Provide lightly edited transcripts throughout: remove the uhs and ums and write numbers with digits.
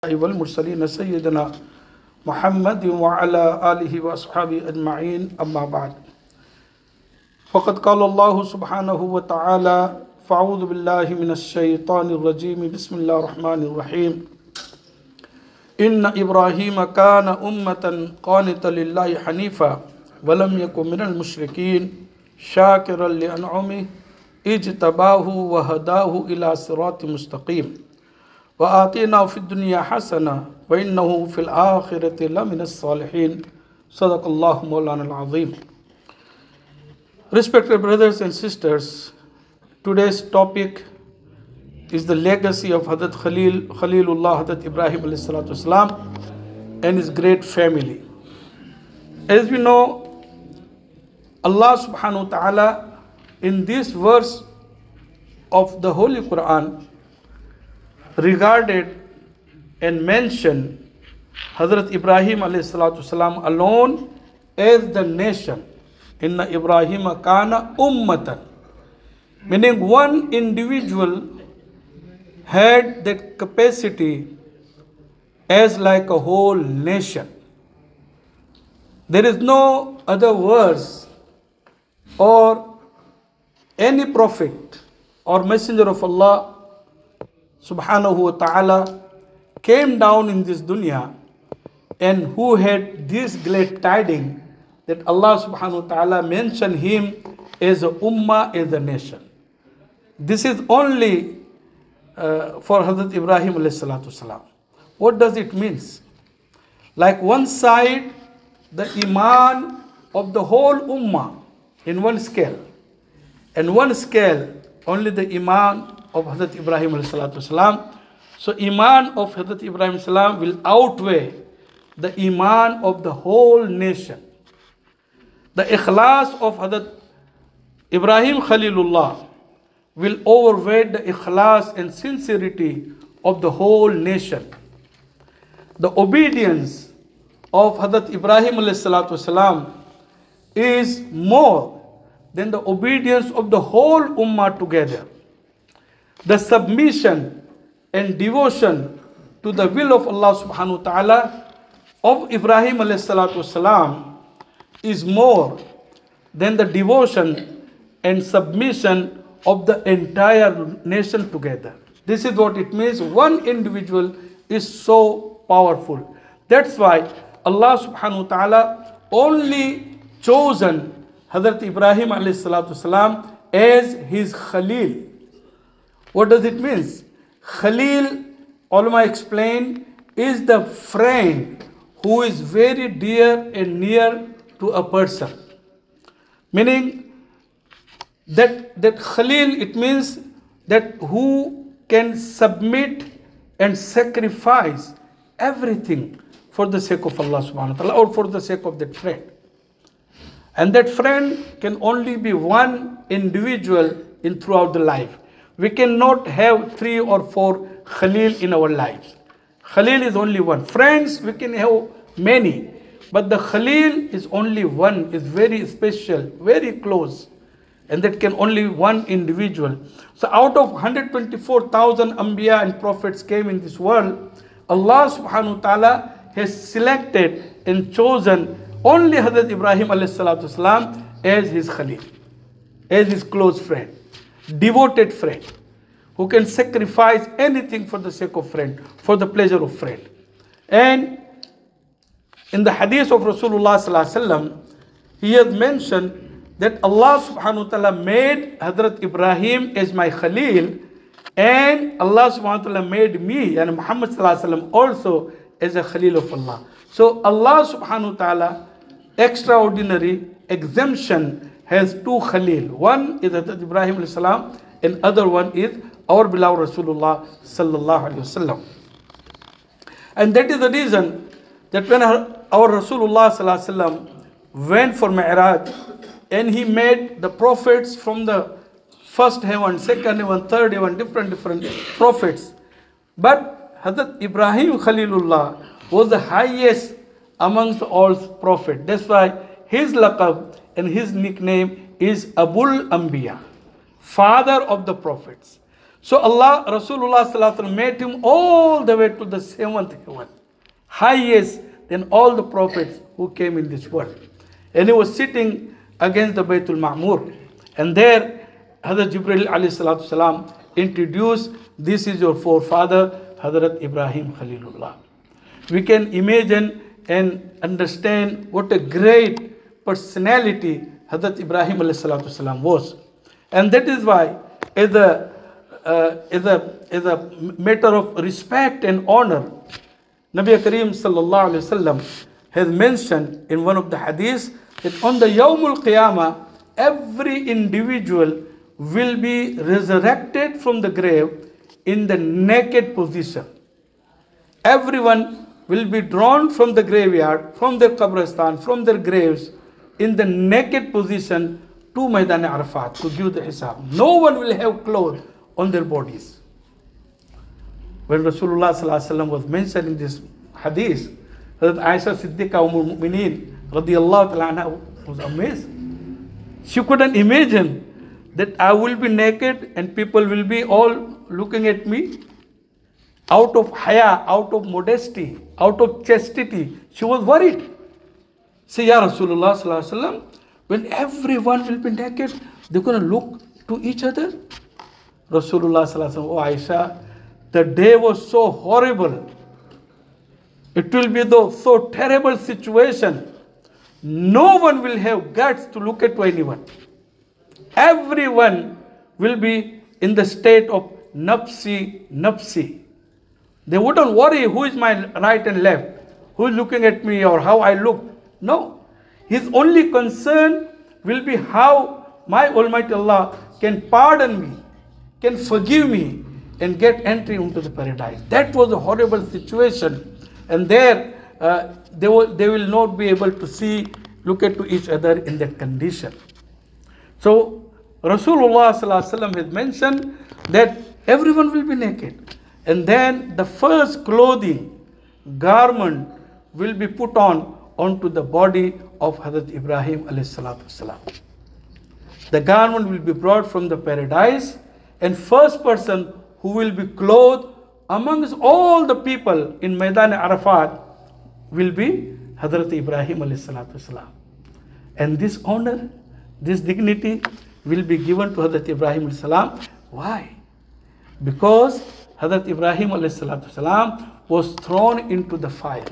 والمرسلين سيدنا محمد وعلى آله وأصحابه أجمعين أما بعد فقد قال الله سبحانه وتعالى فأعوذ بالله من الشيطان الرجيم بسم الله الرحمن الرحيم إن إبراهيم كان أمة قانتا لله حنيفا ولم يكن من المشركين شاكرا لأنعمه اجتباه وهداه إلى صراط مستقيم وآتيناه في الدنيا حسنة وإنه في الآخرة لمن الصالحين صدق الله مولانا العظيم. Respected brothers and sisters, today's topic is the legacy of Hazrat Khalilullah, Hazrat Ibrahim alayhi salatu wasalam, and his great family. As we know, Allah subhanahu wa ta'ala in this verse of the Holy Quran regarded and mentioned Hazrat Ibrahim alayhi salatu wasalam alone as the nation. Inna Ibrahim kana ummatan, meaning one individual had that capacity as like a whole nation. There is no other verse or any prophet or messenger of Allah subhanahu wa ta'ala came down in this dunya and who had this glad tidings that Allah subhanahu wa ta'ala mentioned him as a ummah, as a nation. This is only for Hazrat Ibrahim alayhi salatu wasalam. What does it mean? Like one side, the iman of the whole ummah in one scale, and one scale, only the iman of Hazrat Ibrahim alayhi salatu wasalam. So iman of Hazrat Ibrahim salam will outweigh the iman of the whole nation. The ikhlas of Hazrat Ibrahim Khalilullah will overweigh the ikhlas and sincerity of the whole nation. The obedience of Hazrat Ibrahim alayhi salatu wasalam is more than the obedience of the whole ummah together. The submission and devotion to the will of Allah subhanahu wa ta'ala of Ibrahim alayhi salatu wasalam is more than the devotion and submission of the entire nation together. This is what it means. One individual is so powerful. That's why Allah subhanahu wa ta'ala only chosen Hazrat Ibrahim alayhi salatu wasalam as his Khalil. What does it mean? Khalil, ulama explain, is the friend who is very dear and near to a person. Meaning that Khalil, it means that who can submit and sacrifice everything for the sake of Allah subhanahu wa ta'ala or for the sake of that friend. And that friend can only be one individual in throughout the life. We cannot have 3 or 4 Khalil in our lives. Khalil is only one. Friends, we can have many. But the Khalil is only one, is very special, very close. And that can only one individual. So out of 124,000 Anbiya and Prophets came in this world, Allah subhanahu wa ta'ala has selected and chosen only Hazrat Ibrahim alayhi salatu wasalam as his Khalil, as his close friend, devoted friend, who can sacrifice anything for the sake of friend, for the pleasure of friend. And in the hadith of Rasulullah sallallahu alaihi wasallam, he has mentioned that Allah subhanahu wa ta'ala made Hazrat Ibrahim as my Khalil, and Allah subhanahu wa ta'ala made me and Muhammad sallallahu alaihi wasallam also as a Khalil of Allah. So Allah subhanahu wa ta'ala extraordinary exemption has 2 Khalil. One is Hazrat Ibrahim alayhi salam, and other one is our beloved Rasulullah sallallahu alaihi wasallam. And that is the reason that when our Rasulullah sallallahu alaihi wasallam went for Mi'raj and he made the prophets from the first heaven, second heaven, third heaven, different prophets. But Hazrat Ibrahim Khalilullah was the highest amongst all prophets. That's why his laqab and his nickname is Abul Anbiya, father of the prophets. So Allah, Rasulullah sallallahu alaihi wasallam made him all the way to the seventh heaven, highest than all the prophets who came in this world. And he was sitting against the Baytul Ma'mur. And there, Hazrat Jibreel alayhi salatu salam introduced, this is your forefather, Hazrat Ibrahim Khalilullah. We can imagine and understand what a great personality Hazrat Ibrahim alayhi salatu salam was. And that is why, as a matter of respect and honor, Nabi Kareem sallallahu alayhi wasallam has mentioned in one of the hadiths that on the Yawmul Qiyamah, every individual will be resurrected from the grave in the naked position. Everyone will be drawn from the graveyard, from their qabristan, from their graves, in the naked position to Maidan Arafat to give the hisab. No one will have clothes on their bodies. When Rasulullah sallallahu alaihi wasallam was mentioning this hadith, Hazrat Aisha Siddiqa Ummul Mu'mineen radiyallahu ta'ala anha was amazed. She couldn't imagine that I will be naked and people will be all looking at me. Out of haya, out of modesty, out of chastity, she was worried. Say, Ya Rasulullah sallallahu alaihi wasallam, when everyone will be naked, they're going to look to each other. Rasulullah sallallahu alaihi wasallam, oh Aisha, the day was so horrible. It will be the so terrible situation. No one will have guts to look at anyone. Everyone will be in the state of nafsi, nafsi. They wouldn't worry who is my right and left, who is looking at me or how I look. No. His only concern will be how my Almighty Allah can pardon me, can forgive me, and get entry into the paradise. That was a horrible situation. And there, they will not be able to look at each other in that condition. So, Rasulullah sallallahu alaihi wasallam has mentioned that everyone will be naked. And then the first clothing, garment, will be put onto the body of Hazrat Ibrahim alayhi salatu wasalam. The garment will be brought from the paradise, and first person who will be clothed amongst all the people in Maidan Arafat will be Hazrat Ibrahim alayhi salatu wasalam. And this honor, this dignity will be given to Hazrat Ibrahim alayhi salam. Why? Because Hazrat Ibrahim alayhi salatu wasalam was thrown into the fire.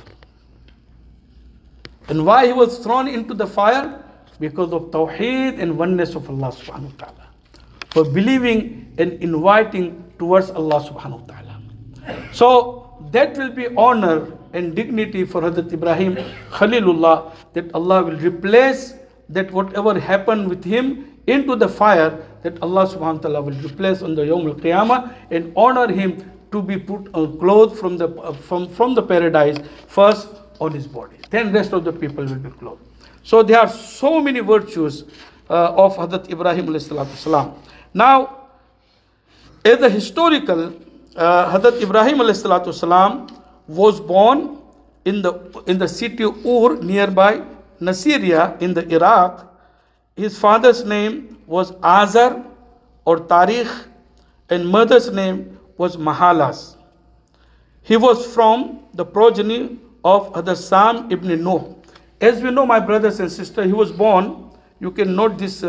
And why he was thrown into the fire? Because of Tawheed and oneness of Allah subhanahu wa ta'ala. For believing and inviting towards Allah subhanahu wa ta'ala. So that will be honor and dignity for Hazrat Ibrahim Khalilullah, that Allah will replace that whatever happened with him into the fire, that Allah subhanahu wa ta'ala will replace on the Yawm al-Qiyamah and honor him to be put clothed from the paradise, first on his body. Then rest of the people will be clothed. So there are so many virtues of Hazrat Ibrahim alayhi salatu wasalam. Now, as a historical, Hazrat Ibrahim alayhi salatu wasalam was born in the city of Ur nearby Nasiriyah in the Iraq. His father's name was Azar or Tariq, and mother's name was Mahalas. He was from the progeny of Hazrat Sam ibn Nuh. As we know, my brothers and sisters, he was born, you can note this,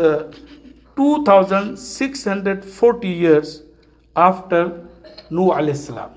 2640 years after Nuh alayhi salam.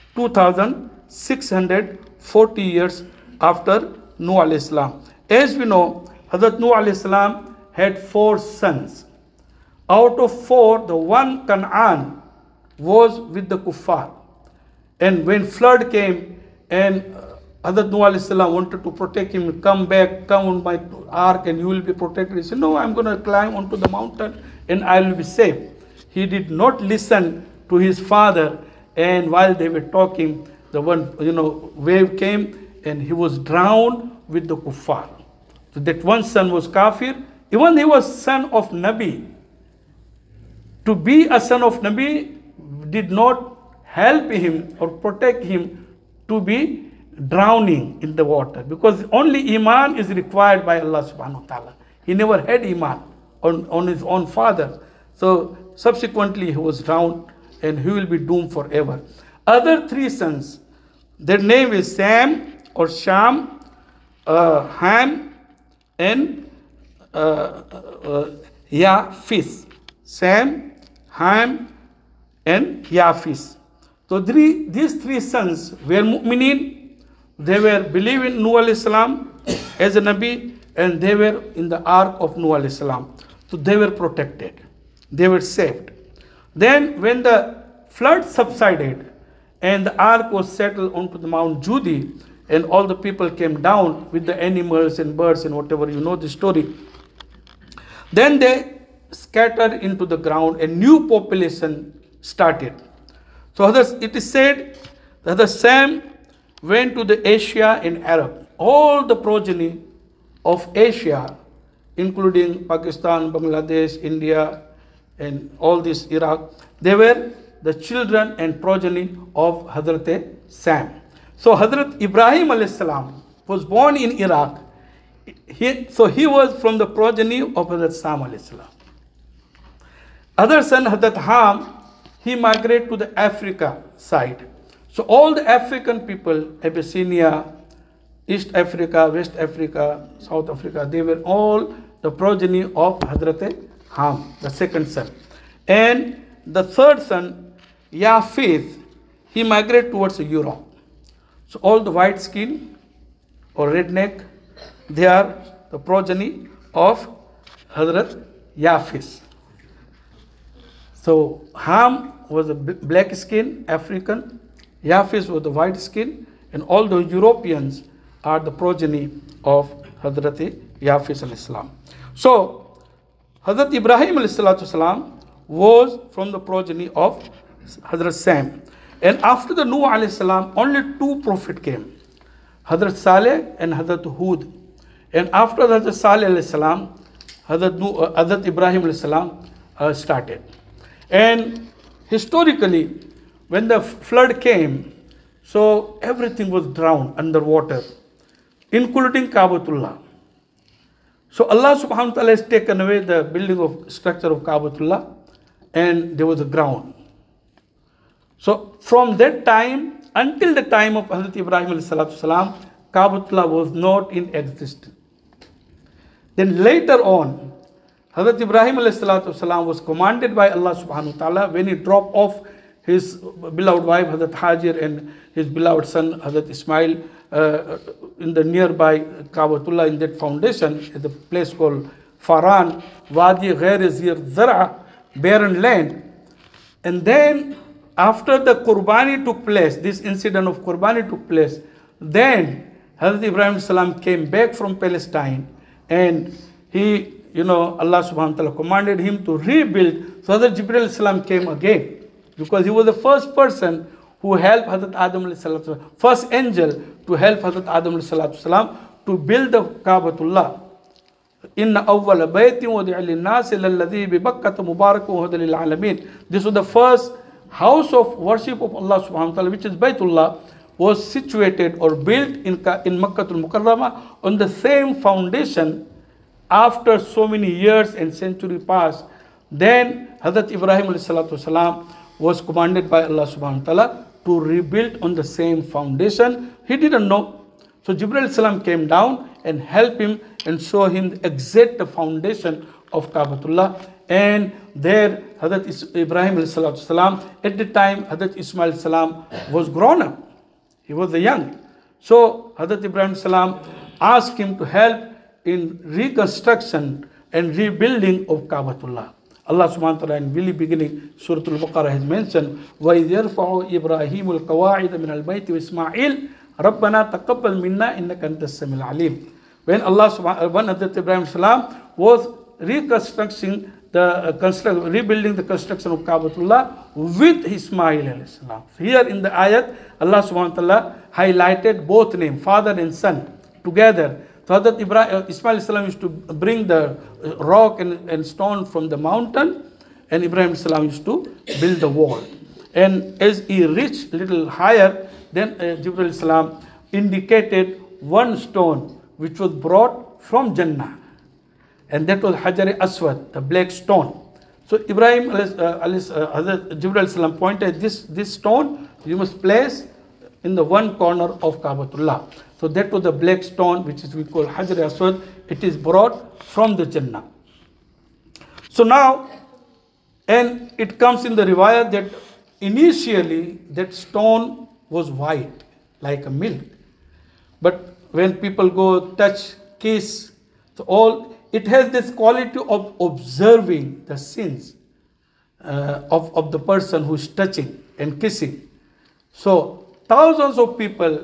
2640 years after Nuh alayhi salam. As we know, Hazrat Nuh alayhi salam had 4 sons. Out of 4, the one Canaan was with the kuffar. And when flood came and Hazrat Nuh alayhi salam wanted to protect him, come back, come on my ark and you will be protected. He said, no, I'm going to climb onto the mountain and I will be safe. He did not listen to his father, and while they were talking, the one, wave came and he was drowned with the kuffar. So that one son was kafir. Even he was son of Nabi. To be a son of Nabi did not help him or protect him to be drowning in the water, because only Iman is required by Allah subhanahu wa ta'ala. He never had Iman on his own father. So subsequently he was drowned and he will be doomed forever. Other three sons, their name is Sam or Sham, Ham, and Yafis. Sam, Ham, and Yafis. So these three sons were mu'minin. They were believing Nuh alayhi salam as a Nabi, and they were in the ark of Nuh alayhi salam. So they were protected. They were saved. Then when the flood subsided and the ark was settled onto the Mount Judi, and all the people came down with the animals and birds and whatever, you know the story. Then they scattered into the ground, a new population started. So it is said that the Sam went to the Asia and Arab. All the progeny of Asia, including Pakistan, Bangladesh, India, and all this Iraq, they were the children and progeny of Hazrat Sam. So Hazrat Ibrahim alayhi salam was born in Iraq. So he was from the progeny of Hazrat Sam alayhi salam. Other son, Hazrat Ham, he migrated to the Africa side. So all the African people, Abyssinia, East Africa, West Africa, South Africa, they were all the progeny of Hazrat Ham, the second son. And the third son, Yafith, he migrated towards Europe. So all the white skin or redneck, they are the progeny of Hazrat Yafis. So Ham was a black skin African, Yafis was the white skin, and all the Europeans are the progeny of Hazrat Yafis alayhi salam. So Hazrat Ibrahim alayhi salam was from the progeny of Hazrat Sam. And after the Nuh alayhi salam, only two prophets came, Hazrat Saleh and Hazrat Hud. And after Hazrat Saleh alayhi salam, Hazrat Ibrahim alayhi salam started. And historically, when the flood came, so everything was drowned underwater, including Kaabatullah. So Allah subhanahu wa ta'ala has taken away the building of structure of Kaabatullah, and there was a ground. So from that time until the time of Hazrat Ibrahim alayhi salatu salam, Kaabatullah was not in existence. Then later on, Hazrat Ibrahim alayhi salatu salam was commanded by Allah subhanahu wa ta'ala when he dropped off his beloved wife Hazrat Hajar and his beloved son Hazrat Ismail in the nearby Kaabatullah, in that foundation at the place called Faran, Wadi Ghair Zir Zara, barren land. And then after the Qurbani took place, this incident of Qurbani took place, then Hazrat Ibrahim salam came back from Palestine, and he, Allah subhanahu wa ta'ala commanded him to rebuild. So Hazrat Jibreel salam came again, because he was the first person who helped Hazrat Adam alayhi salatu, first angel to help Hazrat Adam alayhi salatu to build the Kaabatullah. Inna awwala baytin wudi'a lin-nasi lalladhi bi Bakkata mubarakun wa hudan lil alamin. This was the first house of worship of Allah subhanahu wa ta'ala, which is Baytullah, was situated or built in Makkatul Mukarramah on the same foundation. After so many years and centuries passed, then Hazrat Ibrahim alayhi salatu salam was commanded by Allah subhanahu wa ta'ala to rebuild on the same foundation. He didn't know. So Jibreel salam came down and helped him and show him the exact foundation of Kaabatullah. And there Hazrat Ibrahim alayhi salatu salam, at the time Hazrat Ismail salam was grown up. He was young. So Hazrat Ibrahim salam asked him to help in reconstruction and rebuilding of Kaabatullah. Allah subhanahu wa ta'ala in really beginning, Surah Al-Baqarah has mentioned, وَإِذْ يَرْفَعُ إِبْرَاهِيمُ الْقَوَاعِدَ مِنَ الْبَيْتِ وَإِسْمَاعِيلُ رَبَّنَا تَقَبَّلْ مِنَّا إِنَّكَ أَنْتَ السَّمِيعُ الْعَلِيمُ. When Hazrat Ibrahim salam was rebuilding the construction of Kaabatullah with Ismail alayhi salam. Here in the ayat, Allah subhanahu wa ta'ala highlighted both names, father and son, together. So Hazrat Ismail salam used to bring the rock and stone from the mountain, and Ibrahim salam used to build the wall. And as he reached a little higher, then Jibreel salam indicated one stone which was brought from Jannah, and that was Hajar Aswad, the black stone. So Ibrahim, Hazrat Jibril salam pointed this stone you must place in the one corner of Kaabatullah. So that was the black stone which is we call Hajar Aswad. It is brought from the Jannah. So now, and it comes in the riwayat that initially that stone was white like a milk. But when people go touch, kiss, so all it has this quality of observing the sins of the person who is touching and kissing. So thousands of people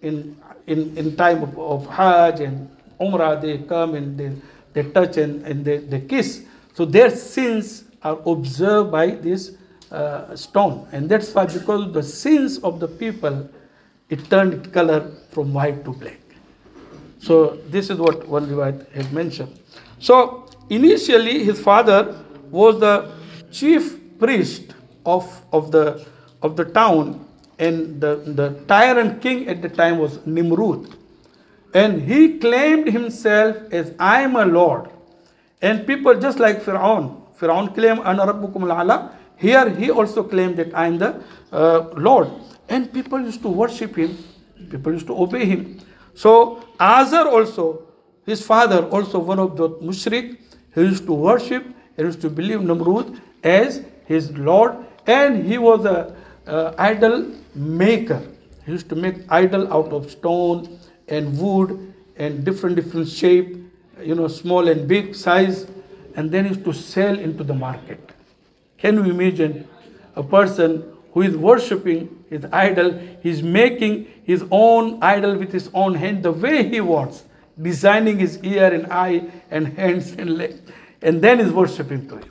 in time of Hajj and Umrah, they come and they touch and they kiss. So their sins are observed by this stone. And that's why, because of the sins of the people, it turned its color from white to black. So this is what one riwayat has mentioned. So initially his father was the chief priest of the town, and the tyrant king at the time was Nimrud. And he claimed himself as I am a lord. And people just like Fir'aun claimed Ana Rabbukum al-A'la. Here he also claimed that I am the Lord. And people used to worship him. People used to obey him. So Azar also, his father, also one of the mushrik, he used to worship, he used to believe Namrud as his Lord, and he was a idol maker. He used to make idol out of stone and wood and different shape, small and big size, and then used to sell into the market. Can you imagine a person who is worshipping his idol, he's making his own idol with his own hand the way he wants, designing his ear and eye and hands and legs, and then is worshipping to him.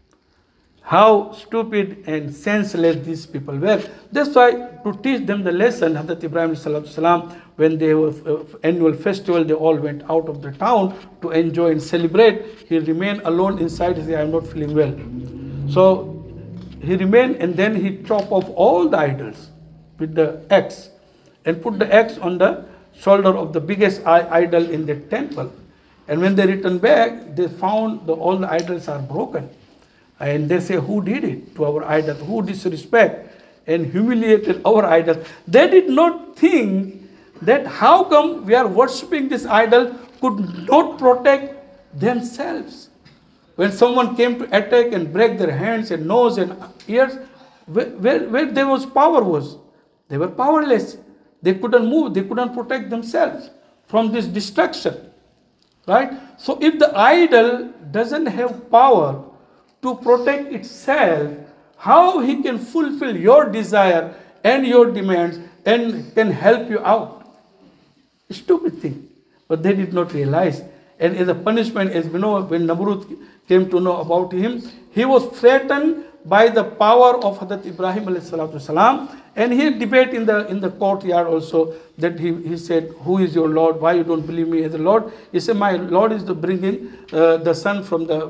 How stupid and senseless these people were. That's why, to teach them the lesson, Hazrat Ibrahim salam, when they were annual festival, they all went out of the town to enjoy and celebrate. He remained alone inside. He said, I am not feeling well. So he remained, and then he chopped off all the idols with the axe and put the axe on the shoulder of the biggest idol in the temple. And when they returned back, they found all the idols are broken. And they say, who did it to our idol? Who disrespect and humiliated our idol? They did not think that how come we are worshipping this idol could not protect themselves. When someone came to attack and break their hands and nose and ears, where there was power was, they were powerless. They couldn't move. They couldn't protect themselves from this destruction. Right? So if the idol doesn't have power to protect itself, how he can fulfill your desire and your demands and can help you out? Stupid thing. But they did not realize. And as a punishment, as we know, when Namrud came to know about him, he was threatened by the power of Hazrat Ibrahim alayhi salatu salam. And he debated in the courtyard also, that he said, who is your Lord? Why you don't believe me as a Lord? He said, my Lord is the bringing the sun from the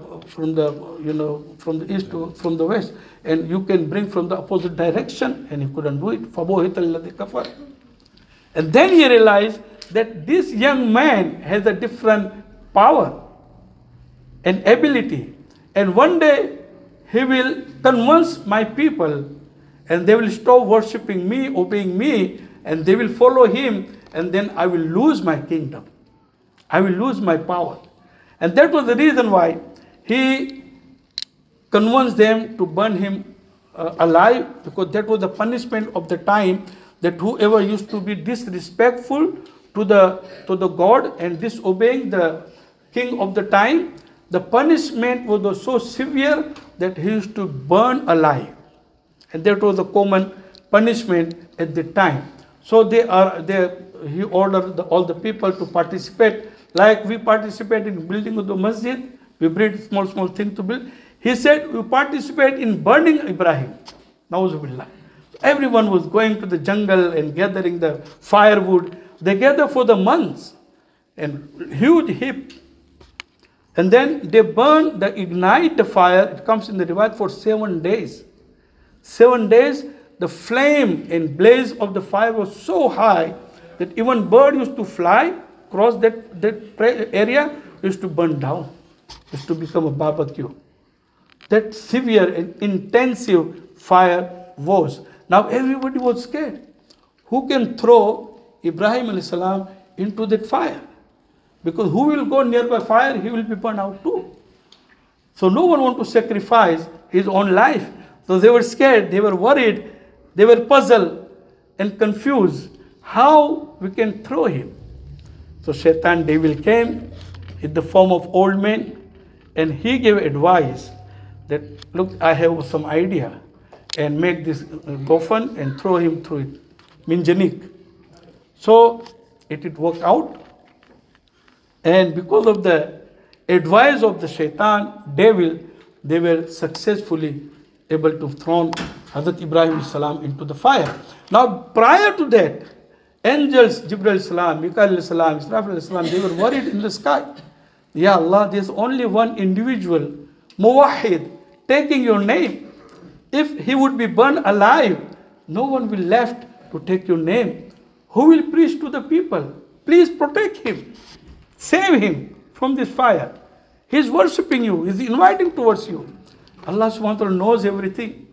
east to from the west, and you can bring from the opposite direction. And he couldn't do it. فَبُهِتَ الَّذِي كَفَرَ. And then he realized that this young man has a different power and ability, and one day he will convince my people, and they will stop worshipping me, obeying me, and they will follow him, and then I will lose my kingdom. I will lose my power. And that was the reason why he convinced them to burn him alive, because that was the punishment of the time, that whoever used to be disrespectful to the God and disobeying the king of the time, the punishment was so severe that he used to burn alive. And that was a common punishment at the time. So he ordered all the people to participate, like we participate in building of the masjid. We bring small thing to build. He said, we participate in burning Ibrahim. Nauzubillah. Everyone was going to the jungle and gathering the firewood. They gather for the months, and huge heap. And then they ignite the fire. It comes in the riwayat for 7 days. 7 days, the flame and blaze of the fire was so high that even bird used to fly across that area, used to burn down, used to become a barbecue. that severe and intensive fire was. Now everybody was scared. Who can throw Ibrahim alayhi salam into that fire? Because who will go nearby fire, he will be burned out too. So no one want to sacrifice his own life. So they were scared, they were worried, they were puzzled and confused. How we can throw him? So Shaitan devil came in the form of old man, and he gave advice that, look, I have some idea, and make this coffin and throw him through it, minjanik. So it worked out, and because of the advice of the Shaitan devil, they were successfully able to throw Hazrat Ibrahim salam into the fire. Now prior to that, angels, Jibril salam, Mikael salam, Israfil salam, they were worried in the sky. Ya Allah, there's only one individual, Muwahid, taking your name. If he would be burned alive, no one will left to take your name. Who will preach to the people? Please protect him. Save him from this fire. He's worshipping you. He's inviting towards you. Allah subhanahu wa ta'ala knows everything.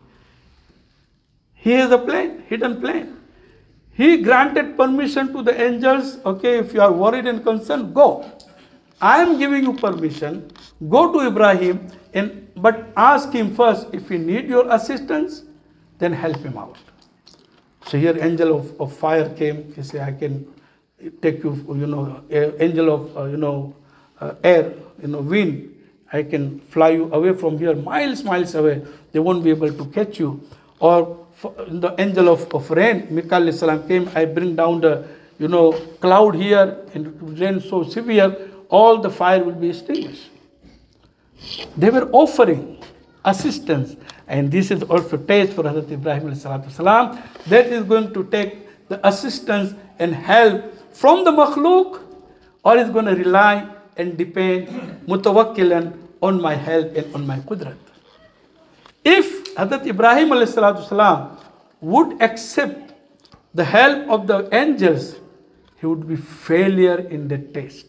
He has a plan, hidden plan. He granted permission to the angels. Okay, if you are worried and concerned, go. I am giving you permission. Go to Ibrahim, but ask him first, if he need your assistance, then help him out. So here angel of fire came. He said, I can take you, angel of, air, wind. I can fly you away from here, miles away. They won't be able to catch you. Or the angel of rain, Mikael salam came, I bring down the, cloud here, and it will rain so severe, all the fire will be extinguished. They were offering assistance. And this is also test for Hazrat Ibrahim salam, that is going to take the assistance and help from the makhluk, or is going to rely and depend mutawakkilan on my help and on my qudrat. If Hazrat Ibrahim salam would accept the help of the angels, he would be failure in that test.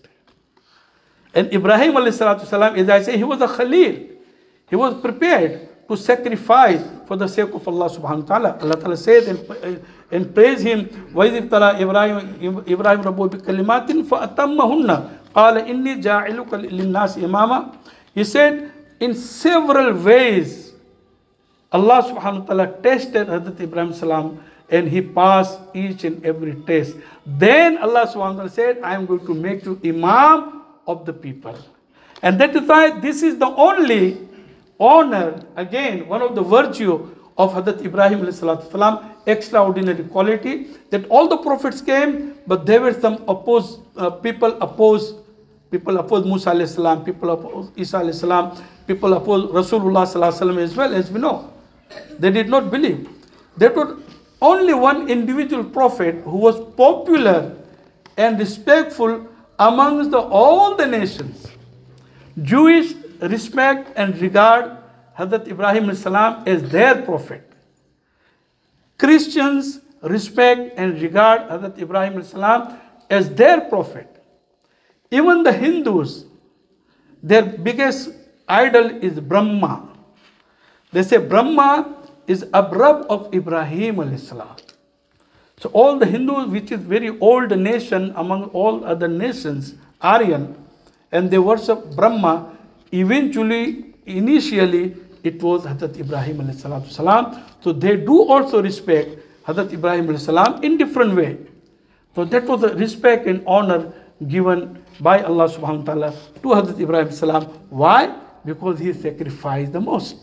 And Ibrahim salam, as I say, he was a Khalil. He was prepared to sacrifice for the sake of Allah subhanahu wa ta'ala. Allah ta'ala said and praise him, وَإِذِ ابْتَلَى إِبْرَاهِيمُ رَبُّهُ بِكَلِمَاتٍ فَأَتَمَّهُنَّ قَالَ إِنِّي جَاعِلُكَ لِلنَّاسِ إِمَامًا. He said, in several ways, Allah subhanahu wa ta'ala tested Hazrat Ibrahim salam, and he passed each and every test. Then Allah subhanahu wa ta'ala said, I am going to make you Imam of the people. And that is why this is the only honor, again, one of the virtue of Hazrat Ibrahim salam, extraordinary quality, that all the prophets came, but there were some people opposed Musa alayhi salam, people opposed Isa alayhi salam, people opposed Rasulullah sallallahu alaihi wasallam as well, as we know. They did not believe. There was only one individual prophet who was popular and respectful amongst all the nations. Jewish respect and regard Hazrat Ibrahim salam as their prophet. Christians respect and regard Hazrat Ibrahim salam as their prophet. Even the Hindus, their biggest idol is Brahma. They say Brahma is abrab of Ibrahim alayhi salam. So all the Hindus, which is very old nation among all other nations, Aryan, and they worship Brahma, initially it was Hazrat Ibrahim alayhi salam. So they do also respect Hazrat Ibrahim alayhi salam in different way. So that was the respect and honor given by Allah subhanahu wa ta'ala to Hazrat Ibrahim salam. Why? Because he sacrificed the most.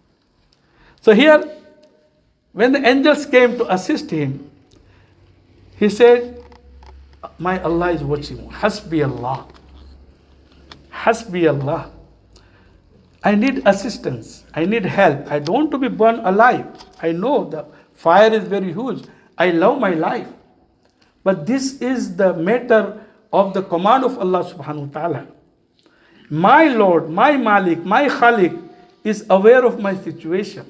So here, when the angels came to assist him, he said, my Allah is watching. Hasbi Allah. Hasbi Allah. I need assistance. I need help. I don't want to be burned alive. I know the fire is very huge. I love my life. But this is the matter of the command of Allah subhanahu wa ta'ala. My Lord, my Malik, my Khalik is aware of my situation.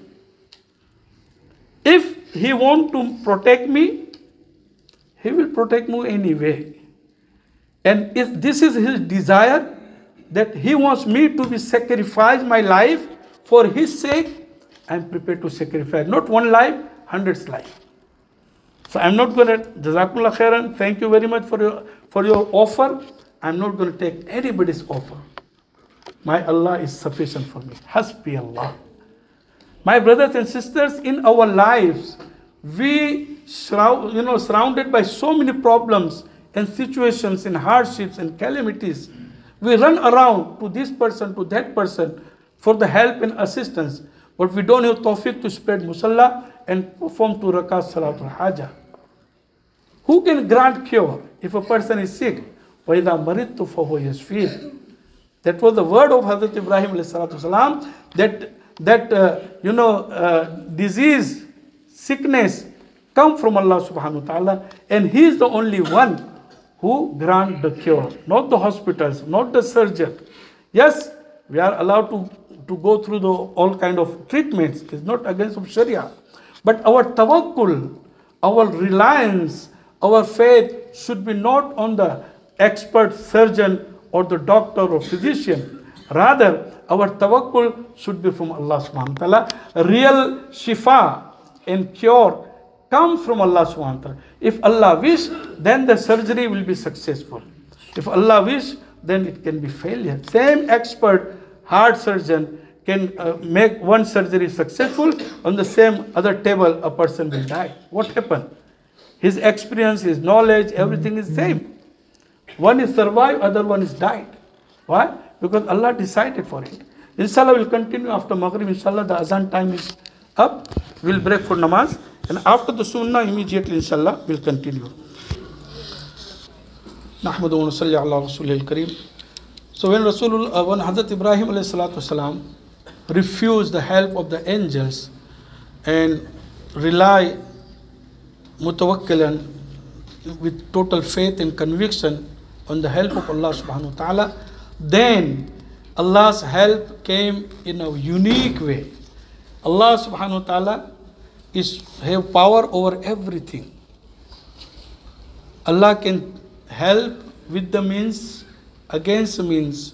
If he wants to protect me, he will protect me anyway. And if this is his desire, that he wants me to be sacrifice my life For his sake, I'm prepared to sacrifice not one life, hundreds life. So I'm not going to, Jazakumullah khairan, thank you very much for your offer. I'm not going to take anybody's offer. My Allah is sufficient for me. Hasbi Allah. My brothers and sisters, in our lives, we surrounded by so many problems and situations and hardships and calamities. We run around to this person, to that person for the help and assistance. But we don't have tawfiq to spread musalla and perform 2 rakat salatul hajah. Who can grant cure if a person is sick? وَإِذَا مَرِضْتُ فَهُوَ يَشْفِينِ. That was the word of Hazrat Ibrahim alayhi salatu wasalam, that disease, sickness come from Allah subhanahu wa ta'ala, and He is the only one who grant the cure, not the hospitals, not the surgeon. Yes, we are allowed to go through all kind of treatments. It's not against Sharia. But our tawakkul, our reliance, our faith should be not on the expert surgeon or the doctor or physician. Rather, our tawakkul should be from Allah subhanahu wa ta'ala. Real shifa and cure come from Allah subhanahu wa ta'ala. If Allah wish, then the surgery will be successful. If Allah wish, then it can be failure. Same expert heart surgeon can make one surgery successful. On the same other table, a person will die. What happened? His experience, his knowledge, everything is same. One is survived, other one is died. Why? Because Allah decided for it. Inshallah, we'll continue after Maghrib. Inshallah, the azan time is up. We'll break for namaz. And after the sunnah, immediately, inshallah, we'll continue. Nahmadu wa nusalli ala Rasulil Kareem. So when Hazrat Ibrahim alayhi salatu wasalam refused the help of the angels and rely mutawakkilan with total faith and conviction on the help of Allah subhanahu wa ta'ala, then Allah's help came in a unique way. Allah subhanahu wa ta'ala have power over everything. Allah can help with the means, against the means,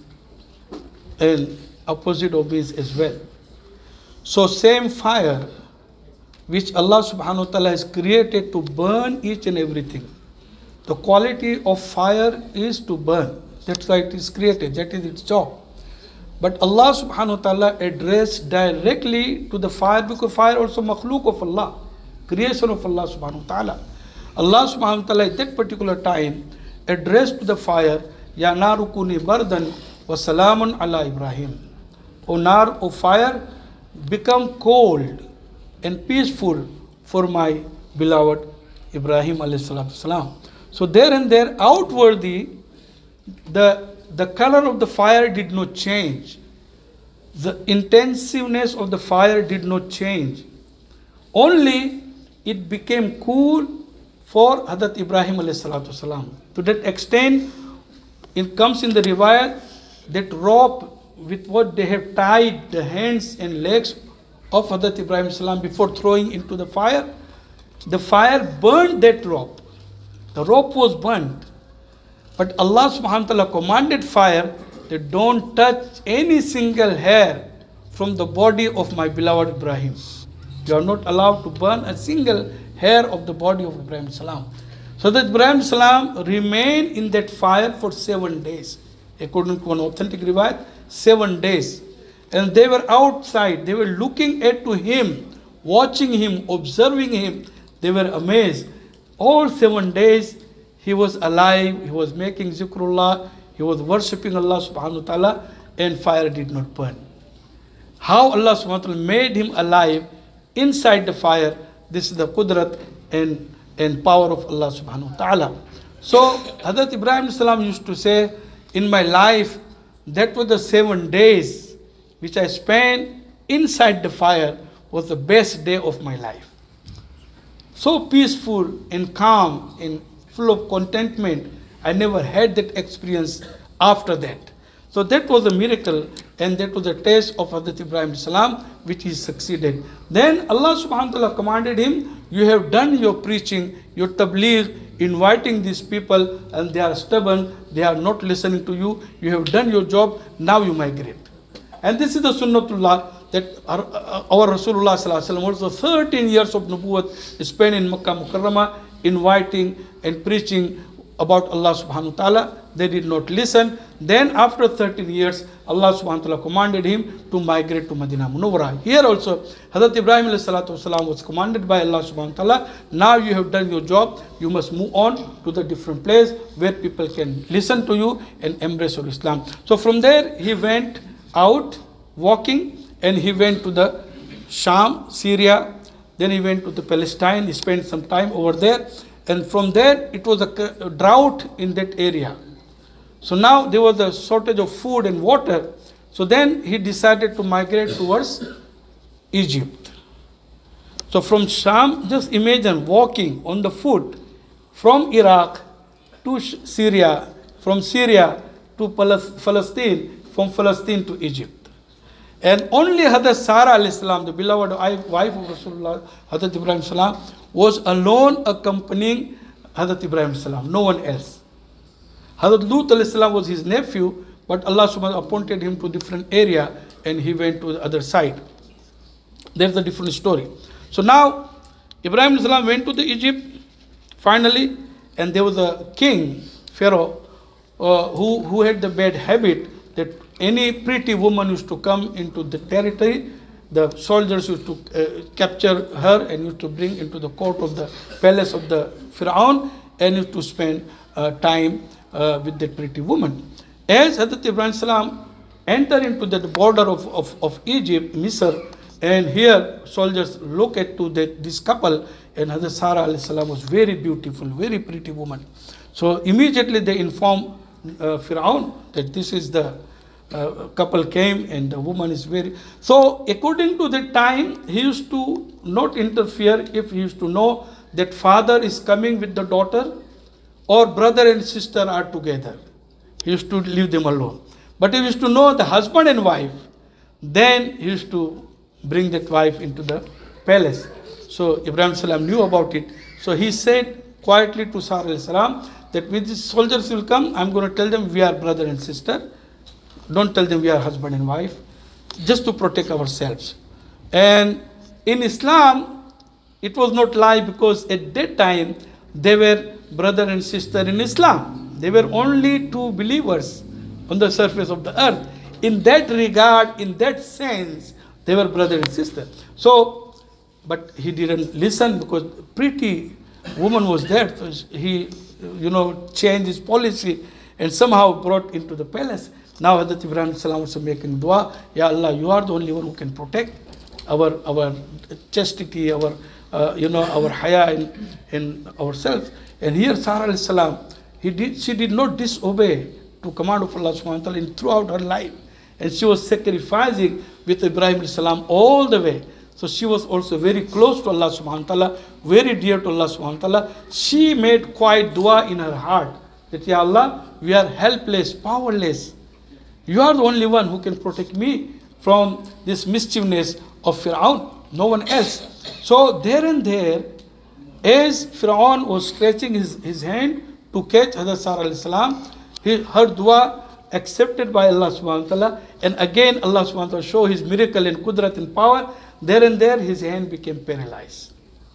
and opposite of means as well. So same fire which Allah subhanahu wa ta'ala has created to burn each and everything. The quality of fire is to burn. That's why it is created. That is its job. But Allah subhanahu wa ta'ala addressed directly to the fire, because fire also makhluk of Allah, creation of Allah subhanahu wa ta'ala. Allah subhanahu wa ta'ala at that particular time addressed to the fire, Ya naru kuni bardan wa salamun ala Ibrahim. O nar, O fire, become cold and peaceful for my beloved Ibrahim alayhi salatu wasalam. So there and there, outwardly, the color of the fire did not change. The intensiveness of the fire did not change. Only it became cool for Hazrat Ibrahim alayhi salatu wasalam. To that extent, it comes in the riwayat that rope with what they have tied the hands and legs of Hazrat Ibrahim salam before throwing into the fire burned that rope. The rope was burnt. But Allah subhanahu wa ta'ala commanded fire that don't touch any single hair from the body of my beloved Ibrahim. You are not allowed to burn a single hair of the body of Ibrahim salam. So that Ibrahim salam remained in that fire for 7 days. According to an authentic riwayat, 7 days. And they were outside, they were looking at to him, watching him, observing him. They were amazed. All 7 days, he was alive, he was making zikrullah, he was worshipping Allah subhanahu wa ta'ala, and fire did not burn. How Allah subhanahu wa ta'ala made him alive inside the fire, this is the qudrat and power of Allah subhanahu wa ta'ala. So Hazrat Ibrahim salam used to say, in my life, that was the 7 days which I spent inside the fire was the best day of my life. So peaceful and calm and full of contentment. I never had that experience after that. So that was a miracle, and that was a taste of Hazrat Ibrahim salam, which he succeeded. Then Allah subhanahu wa ta'ala commanded him, you have done your preaching, your tabligh, inviting these people, and they are stubborn, they are not listening to you. You have done your job, now you migrate. And this is the sunnatullah. that our Rasulullah sallallahu alaihi wasallam also 13 years of nubuwwat spent in Makkah Mukarramah, inviting and preaching about Allah subhanahu wa ta'ala. They did not listen. Then after 13 years, Allah subhanahu wa ta'ala commanded him to migrate to Madinah Munawwarah. Here also, Hazrat Ibrahim alayhi salatu wasalam was commanded by Allah subhanahu wa ta'ala, now you have done your job, you must move on to the different place where people can listen to you and embrace your Islam. So from there, he went out walking, and he went to the Sham, Syria. Then he went to the Palestine. He spent some time over there. And from there, it was a drought in that area. So now there was a shortage of food and water. So then he decided to migrate towards Egypt. So from Sham, just imagine walking on the foot from Iraq to Syria, from Syria to Palestine, from Palestine to Egypt. And only Hazrat Sarah alayhi salam, the beloved wife of Rasulullah, Hazrat Ibrahim salam, was alone accompanying Hazrat Ibrahim salam, no one else. Hazrat Lut alayhi salam was his nephew, but Allah subhanahu wa ta'ala appointed him to a different area and he went to the other side. There's a different story. So now, Ibrahim salam went to the Egypt, finally, and there was a king, Pharaoh, who had the bad habit that any pretty woman used to come into the territory, the soldiers used to capture her and used to bring into the court of the palace of the Pharaoh and used to spend time with that pretty woman. As Hazrat Ibrahim salam entered into the border of Egypt, Misr, and here soldiers look at to this couple, and Hazrat Sarah alayhi salam was very beautiful, very pretty woman. So immediately they inform Pharaoh that this is the couple came and the woman is very... So according to the time, he used to not interfere if he used to know that father is coming with the daughter or brother and sister are together. He used to leave them alone. But he used to know the husband and wife, then he used to bring that wife into the palace. So Ibrahim salam knew about it. So he said quietly to Sarah alayhi salam that when these soldiers will come, I'm going to tell them we are brother and sister. Don't tell them we are husband and wife, just to protect ourselves. And in Islam, it was not lie, because at that time, they were brother and sister in Islam. They were only two believers on the surface of the earth. In that regard, in that sense, they were brother and sister. So, but he didn't listen because pretty woman was there. So he, changed his policy and somehow brought into the palace. Now Hazrat Ibrahim salam was making dua, Ya Allah, you are the only one who can protect our chastity, our haya in ourselves. And here Sarah alayhi salam, she did not disobey to command of Allah subhanahu wa ta'ala throughout her life. And she was sacrificing with Ibrahim alayhi salam all the way. So she was also very close to Allah subhanahu wa ta'ala, very dear to Allah subhanahu wa ta'ala. She made quiet dua in her heart that, Ya Allah, we are helpless, powerless. You are the only one who can protect me from this mischievousness of Pharaoh, no one else. So there and there, as Pharaoh was stretching his hand to catch Hazrat Sarah alayhi salam, her dua accepted by Allah subhanahu wa ta'ala, and again Allah subhanahu wa ta'ala showed his miracle and qudrat and power. There and there his hand became paralyzed.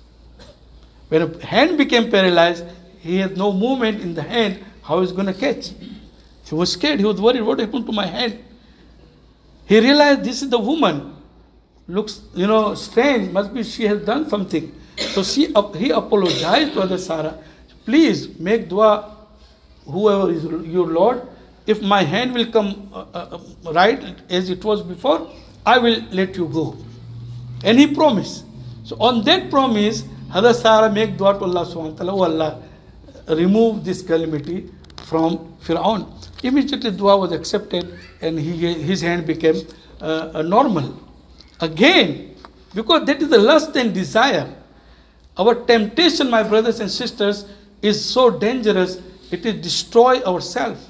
When a hand became paralyzed, he had no movement in the hand, how is going to catch? He was scared, he was worried, what happened to my hand? He realized this is the woman. Looks, strange, must be she has done something. So he apologized to Hazrat Sarah. Please make dua, whoever is your Lord. If my hand will come right as it was before, I will let you go. And he promised. So on that promise, Hazrat Sarah make dua to Allah subhanahu wa ta'ala, oh Allah, remove this calamity from Pharaoh. Immediately dua was accepted and his hand became normal. Again, because that is the lust and desire. Our temptation, my brothers and sisters, is so dangerous, it is destroy ourselves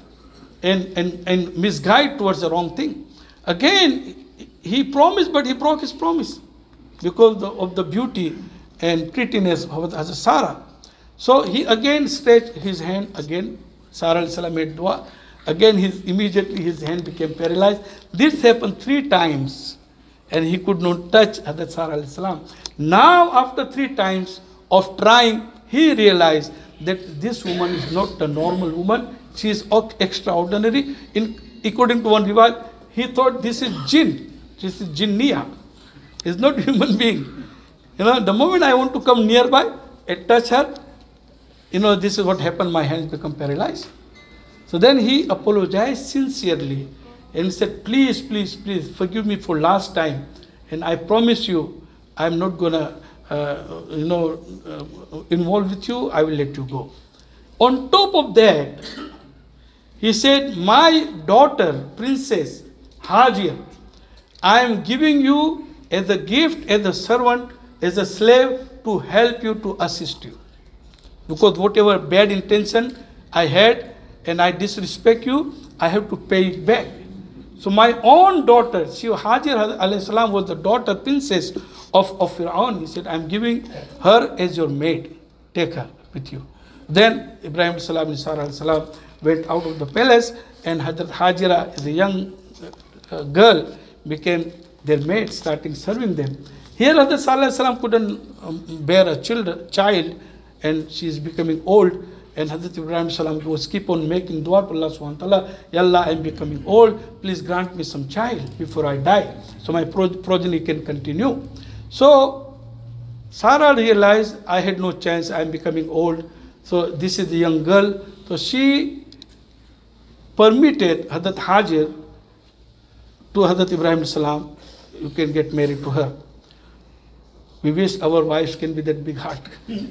and misguide towards the wrong thing. Again, he promised, but he broke his promise because of the beauty and prettiness of Hazrat Sarah. So he again stretched his hand again. Sarah alayhi salam made dua. Again, immediately his hand became paralyzed. This happened 3 times. and he could not touch Hazrat Sarah alayhi salam. Now, after 3 times of trying, he realized that this woman is not a normal woman. She is extraordinary. According to one riwayat, he thought this is jinn. This is jinniya. It's not human being. The moment I want to come nearby and touch her, this is what happened. My hands become paralyzed. So then he apologized sincerely and said, please, please, please forgive me for last time. And I promise you, I'm not going to, involve with you. I will let you go. On top of that, he said, my daughter, Princess Hajir, I am giving you as a gift, as a servant, as a slave to help you, to assist you. Because whatever bad intention I had and I disrespect you, I have to pay it back. So my own daughter, Hajir alayhi salam was the daughter, princess of Fir'aun. He said, I'm giving her as your maid. Take her with you. Then Ibrahim salam and Sarah salam went out of the palace, and Hazrat Hajira, as a young girl, became their maid, starting serving them. Here Hazrat Sarah salam couldn't bear a child, and she is becoming old. And Hazrat Ibrahim salam was keep on making dua to Allah subhanahu wa ta'ala. Ya Allah, I am becoming old. Please grant me some child before I die, so my progeny can continue. So Sarah realized, I had no chance. I am becoming old. So this is the young girl. So she permitted Hazrat Hajir to Hazrat Ibrahim salam, you can get married to her. We wish our wives can be that big heart.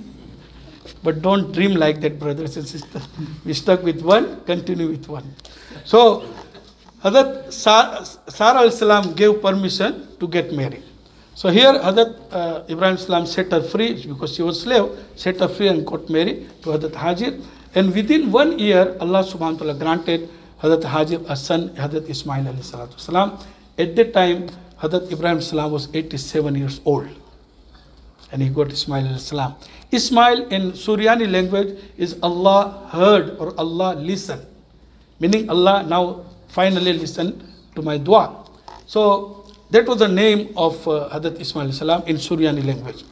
But don't dream like that, brothers and sisters. We stuck with one, continue with one. So Hazrat Sarah al-Salam gave permission to get married. So here Hazrat Ibrahim salam set her free, because she was slave, set her free and got married to Hazrat Hajir. And within 1 year, Allah subhanahu wa ta'ala granted Hazrat Hajir a son, Hazrat Ismail alayhi salatu salam. At that time, Hazrat Ibrahim salam was 87 years old. And he got Ismail alayhi salam. Ismail in Suryani language is Allah heard or Allah listened. Meaning Allah now finally listened to my dua. So that was the name of Hazrat Ismail alayhi salam in Suryani language.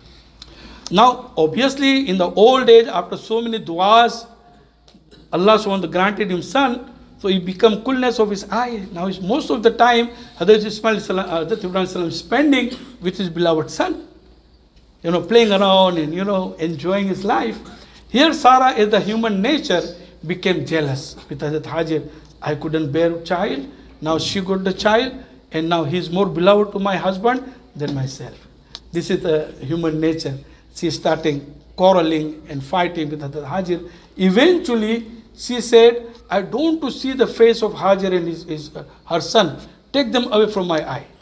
Now obviously in the old age, after so many duas, Allah subhanahu wa ta'ala granted him son. So he became coolness of his eye. Now most of the time Hazrat Ismail salam, Hazrat Ibrahim salam spending with his beloved son. Playing around and, enjoying his life. Here Sarah, as the human nature, became jealous with Hazrat Hajir. I couldn't bear a child. Now she got the child, and now he's more beloved to my husband than myself. This is the human nature. She starting quarreling and fighting with Hazrat Hajir. Eventually, she said, I don't want to see the face of Hajir and her son. Take them away from my eye.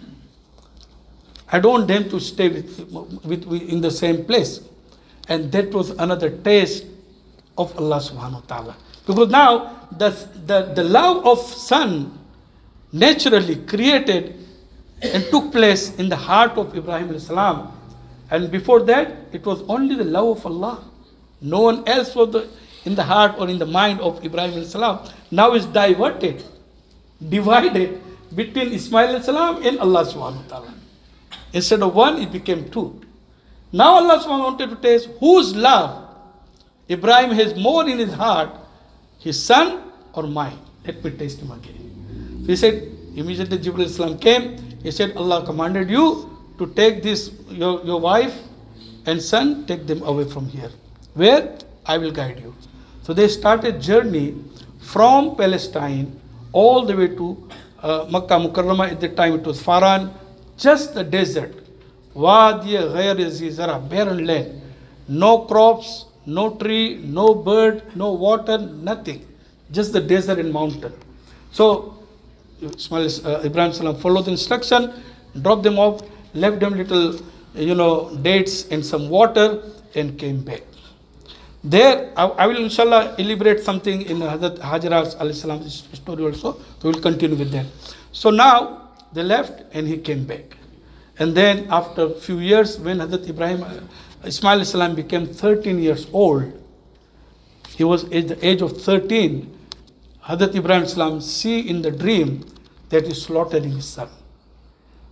I don't want them to stay in the same place. And that was another taste of Allah subhanahu wa ta'ala. Because now the love of son naturally created and took place in the heart of Ibrahim alayhi salam. And before that, it was only the love of Allah. No one else was in the heart or in the mind of Ibrahim alayhi salam. Now it's diverted, divided between Ismail alayhi salam and Allah subhanahu wa ta'ala. Instead of one, it became two. Now Allah subhanahu wa ta'ala wanted to taste whose love Ibrahim has more in his heart, his son or mine. Let me taste him again. He said, immediately Jibreel salam came. He said, Allah commanded you to take this, your wife and son, take them away from here. Where? I will guide you. So they started journey from Palestine all the way to Makkah Mukarramah. At that time it was Faran. Just the desert, Wadiya Ghair Zara, barren land, no crops, no tree, no bird, no water, nothing, just the desert and mountain. So Ibrahim salam followed the instruction, dropped them off, left them little, dates and some water, and came back. There, I will inshallah elaborate something in Hazrat Hajira's alayhi salam's story also. So we'll continue with that. So now they left and he came back. And then after a few years, when Hazrat Ismail alayhi salam became 13 years old, he was at the age of 13, Hazrat Ibrahim salam see in the dream that he's slaughtering his son.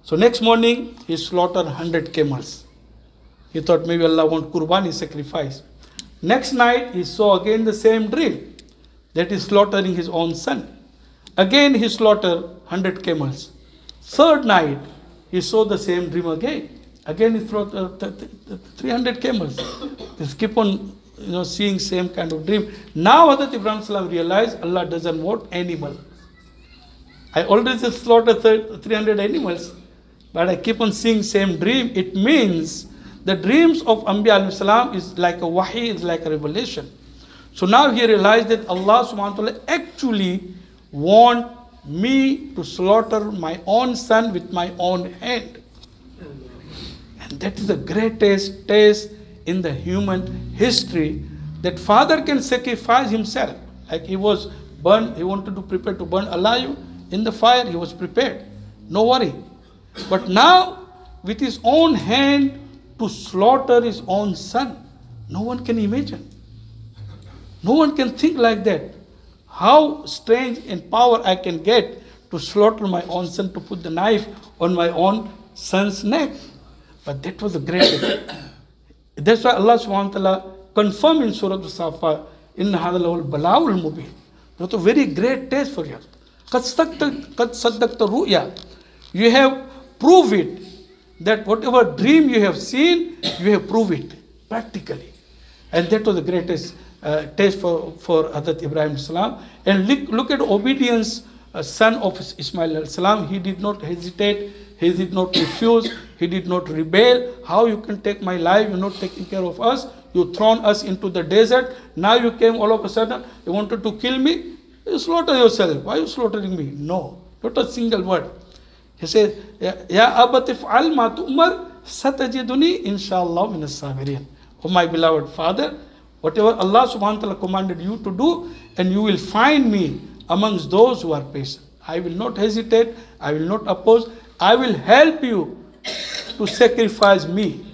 So next morning, he slaughtered 100 camels. He thought maybe Allah want Qurbani sacrifice. Next night, he saw again the same dream, that he is slaughtering his own son. Again, he slaughtered 100 camels. Third night, he saw the same dream again. Again, he slaughtered 300 camels. Just keep on, seeing same kind of dream. Now, Hazrat Ibrahim Salam realized Allah doesn't want animal. I already slaughtered 300 animals, but I keep on seeing same dream. It means the dreams of Anbiya alayhi salam is like a wahi, is like a revelation. So now he realized that Allah subhanahu wa ta'ala actually want me to slaughter my own son with my own hand. And that is the greatest test in the human history, that father can sacrifice himself. Like he was burned, he wanted to prepare to burn alive in the fire, he was prepared. No worry. But now, with his own hand, to slaughter his own son, no one can imagine. No one can think like that. How strange and power I can get to slaughter my own son, to put the knife on my own son's neck. But that was the greatest. That's why Allah subhanahu wa ta'ala confirmed in Surah Al-Safat, Inna hadha lahul bala'ul mubin. That's a very great test for you. Qad saddaqta ru'ya. You have proved it, that whatever dream you have seen, you have proved it practically. And that was the greatest test for Hazrat Ibrahim salam. And look at obedience, son of Ismail salam. He did not hesitate, he did not refuse, he did not rebel. How you can take my life? You're not taking care of us. You thrown us into the desert. Now you came all of a sudden, you wanted to kill me. You slaughter yourself. Why are you slaughtering me? No, not a single word. He said, Ya abati fa'al ma tu'mar satajiduni inshallah min as-sabirin. Oh my beloved father, whatever Allah subhanahu wa ta'ala commanded you to do, and you will find me amongst those who are patient. I will not hesitate, I will not oppose, I will help you to sacrifice me.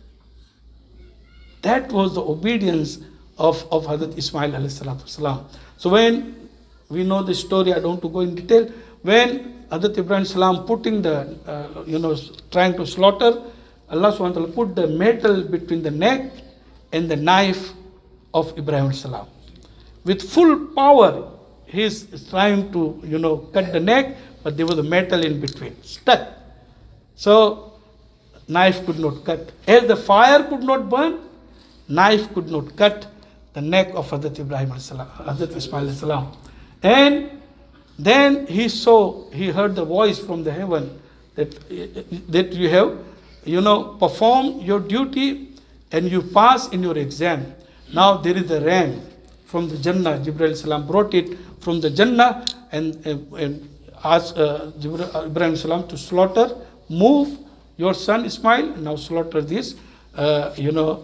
That was the obedience of Hazrat Ismail alayhi salatu salam. So when we know the story, I don't want to go in detail. When Hazrat Ibrahim salam putting the, trying to slaughter, Allah subhanahu wa ta'ala put the metal between the neck and the knife of Ibrahim salam. With full power, he is trying to, cut the neck, but there was a metal in between, stuck. So, knife could not cut. As the fire could not burn, knife could not cut the neck of Hazrat Ibrahim salam, Hazrat Ismail salam. And then he heard the voice from the heaven that you have, performed your duty and you pass in your exam. Now there is a ram from the Jannah. Jibreel salam brought it from the Jannah and asked Ibrahim salam to slaughter, move your son Ismail, now slaughter this, the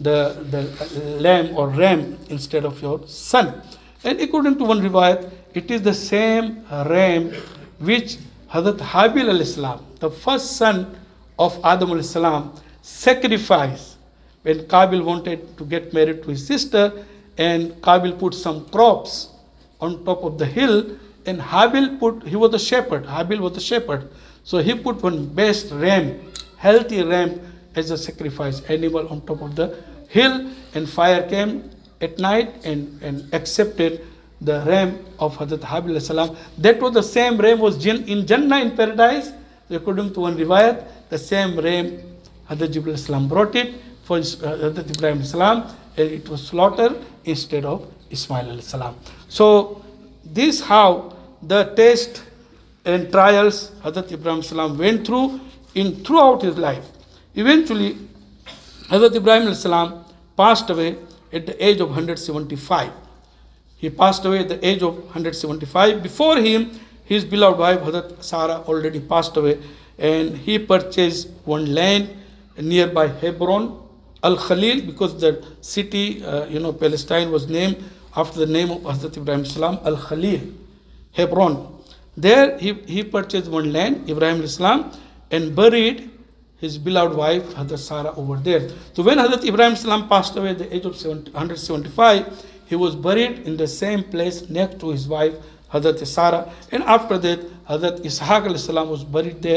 lamb or ram instead of your son. And according to one riwayat, it is the same ram which Hazrat Habil alayhi salam, the first son of Adam alayhi salam, sacrificed when Qabil wanted to get married to his sister, and Qabil put some crops on top of the hill, and he was a shepherd, Habil was a shepherd, so he put one best ram, healthy ram as a sacrifice animal on top of the hill, and fire came at night and accepted the ram of Hazrat Habil salam. That was the same ram was in Jannah in paradise. According to one riwayat, the same ram Hazrat Jibreel salam brought it for Hazrat Ibrahim salam, and it was slaughtered instead of Ismail salam. So this how the test and trials Hazrat Ibrahim salam went through throughout his life. Eventually, Hazrat Ibrahim salam passed away at the age of 175. He passed away at the age of 175. Before him, his beloved wife Hazrat Sarah already passed away, and he purchased one land nearby Hebron, Al-Khalil, because the city, Palestine was named after the name of Hazrat Ibrahim salam, Al-Khalil, Hebron. There he purchased one land, Ibrahim salam, and buried his beloved wife Hazrat Sarah over there. So when Hazrat Ibrahim salam passed away at the age of 175, he was buried in the same place next to his wife Hazrat Sarah. And after that, Hazrat Ishaq salam was buried there,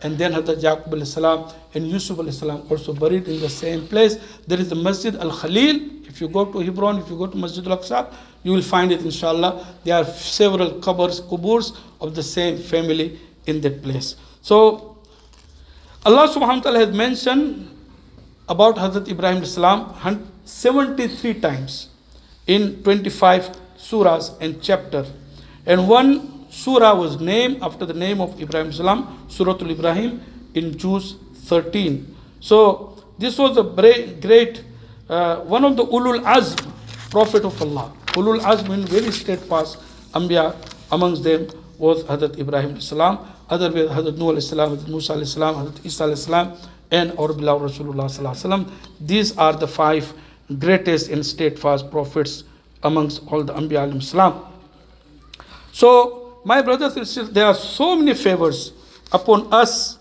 and then Hazrat Yaqub alayhi salam and Yusuf alayhi salam also buried in the same place. There is the Masjid Al-Khalil. If you go to Hebron, if you go to Masjid Al-Aqsa, you will find it, inshallah. There are several quburs of the same family in that place. So Allah subhanahu wa ta'ala has mentioned about Hazrat Ibrahim alayhi salam 73 times in 25 surahs and chapter. And one surah was named after the name of Ibrahim alayhi salam, Surah Al-Ibrahim in Juz 13. So this was a great, one of the Ulul Azm, Prophet of Allah. Ulul Azm in very steadfast Anbiya, amongst them was Hazrat Ibrahim alayhi salam, other way Hazrat Nuh alayhi salam, Hazrat Musa alayhi salam, Hazrat Isa alayhi salam, and our beloved Rasulullah sallallahu alaihi wasallam. These are the 5 greatest and steadfast prophets amongst all the Anbiya alayhi salam. So, my brothers and sisters, there are so many favors upon us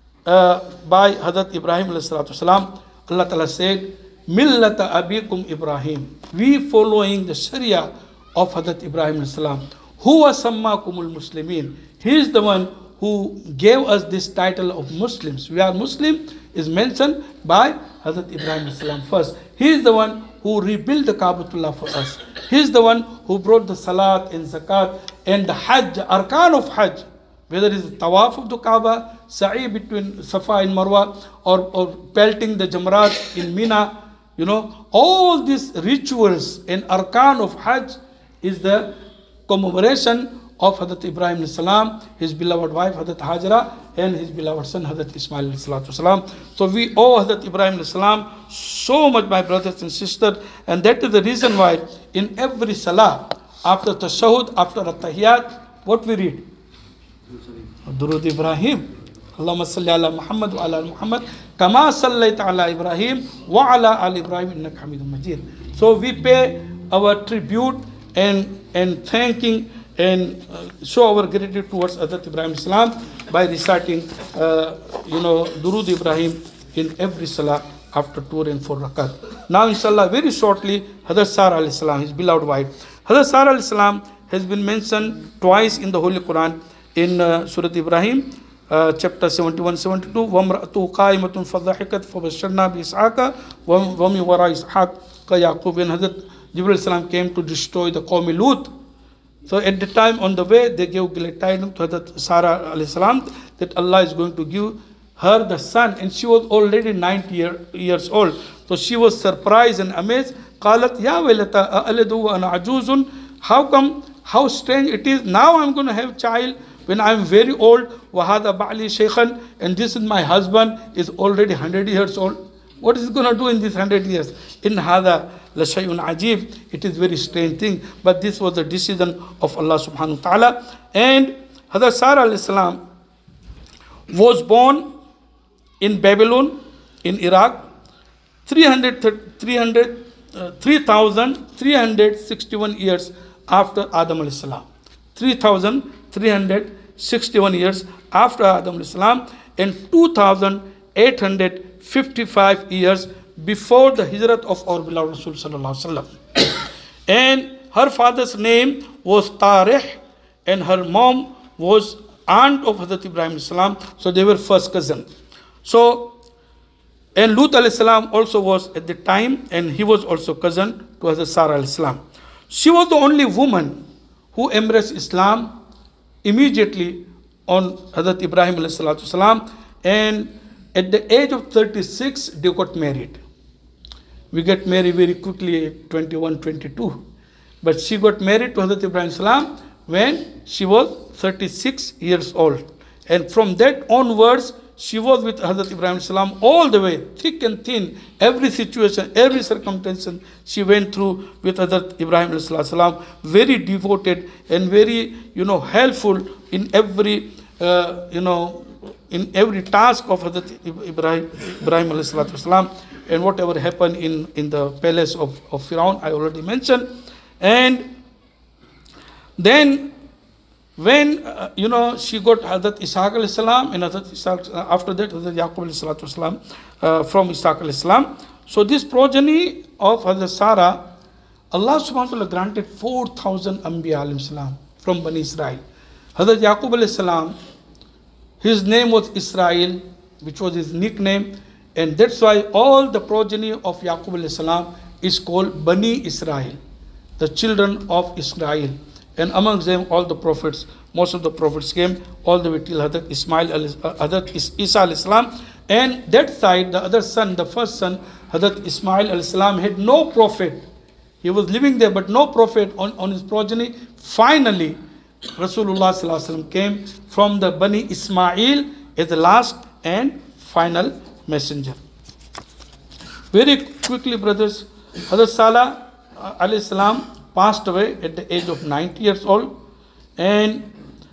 by Hazrat Ibrahim alayhi salam. Allah Ta'ala said, Millata abikum Ibrahim. We following the Sharia of Hazrat Ibrahim alayhi salam. Huwa sammakumul muslimin. He is the one who gave us this title of Muslims. We are Muslim is mentioned by Hazrat Ibrahim alayhi salam first. He is the one who rebuilt the Kaabatullah for us. He is the one who brought the Salat and Zakat and the Hajj, Arkan of Hajj, whether it is Tawaf of the Kaaba, Sa'i between Safa and Marwa, or pelting the Jamrat in Mina. You know, all these rituals and Arkan of Hajj is the commemoration of Hazrat Ibrahim alayhi salam, his beloved wife Hazrat Hajra, and his beloved son Hazrat Ismail alayhi salam. So we owe Hazrat Ibrahim alayhi salam so much, my brothers and sisters, and that is the reason why in every salah, after tashahud, after at-tahiyyat, what we read? Durud Ibrahim. Allahumma salli ala Muhammad wa ala Muhammad kama sallaita ala Ibrahim wa ala ali Ibrahim innaka Hamidum Majid. So we pay our tribute and thanking and show our gratitude towards Hazrat Ibrahim Islam by reciting Durud Ibrahim in every salah after 2 and 4 rakat. Now inshallah, very shortly, Hazrat Sarah alayhi salam, his beloved wife. Hazrat Sarah alayhi salam has been mentioned twice in the Holy Quran in Surah Ibrahim, chapter 71-72. وَامْرَأَتُهُ قَائِمَةٌ فَضَحِكَتْ فَبَشَّرْنَا بِإِسْحَاقَ وَمِنْ وَرَاءِ إِسْحَاقَ كَيَعْقُوبَ. When Hazrat Jibreel salam came to destroy the Qawm Lut, so at the time on the way, they gave glad tidings to Hazrat Sarah alayhi salam that Allah is going to give her the son, and she was already 90 years old. So she was surprised and amazed. قالت يا ويلتا أألد وأنا عجوز. How come? How strange it is. Now I'm going to have child when I'm very old. وهذا بعلي شيخا, and this is my husband is already 100 years old. What is he going to do in these 100 years? In هذا لشيء عجيب. It is very strange thing. But this was the decision of Allah subhanahu wa ta'ala. And Hazrat Sarah alayhi salam was born in Babylon, in Iraq, 3,361 years after Adam alayhi salam. 3,361 years after Adam alayhi salam, and 2,855 years before the hijrat of our beloved Rasul sallallahu alaihi wasallam. And her father's name was Tarih, and her mom was aunt of Hazrat Ibrahim alayhi salam. So they were first cousin. So, and Lut alayhi salam also was at the time, and he was also cousin to Hazrat Sarah alayhi salam. She was the only woman who embraced Islam immediately on Hazrat Ibrahim alayhi salam, and at the age of 36 they got married. We get married very quickly at 21, 22. But she got married to Hazrat Ibrahim salam when she was 36 years old. And from that onwards, she was with Hazrat Ibrahim salam all the way, thick and thin, every situation, every circumstance she went through with Hazrat Ibrahim salam, very devoted and very, helpful in every, in every task of Hazrat Ibrahim salam, and whatever happened in the palace of Firaun, I already mentioned. And then when, she got Hazrat Ishaq alayhi salam, and Hazrat Ishaq, after that Hazrat Yaqub alayhi salam, from Ishaq alayhi salam. So this progeny of Hazrat Sarah, Allah subhanahu wa ta'ala granted 4,000 Anbiya alayhi salam from Bani Israel. Hazrat Yaqub alayhi salam His name was Israel, which was his nickname, and that's why all the progeny of Yaqub alayhi salam is called Bani Israel, the children of Israel. And amongst them all the prophets, most of the prophets came all the way till Hazrat Isa alayhi salam. And that side, the other son, the first son, Hazrat Ismail alayhi salam, had no prophet. He was living there, but no prophet on his progeny. Finally, Rasulullah sallallahu alaihi wasallam came from the Bani Ismail as the last and final messenger. Very quickly, brothers, Hazrat Salah alayhi salam passed away at the age of 90 years old, and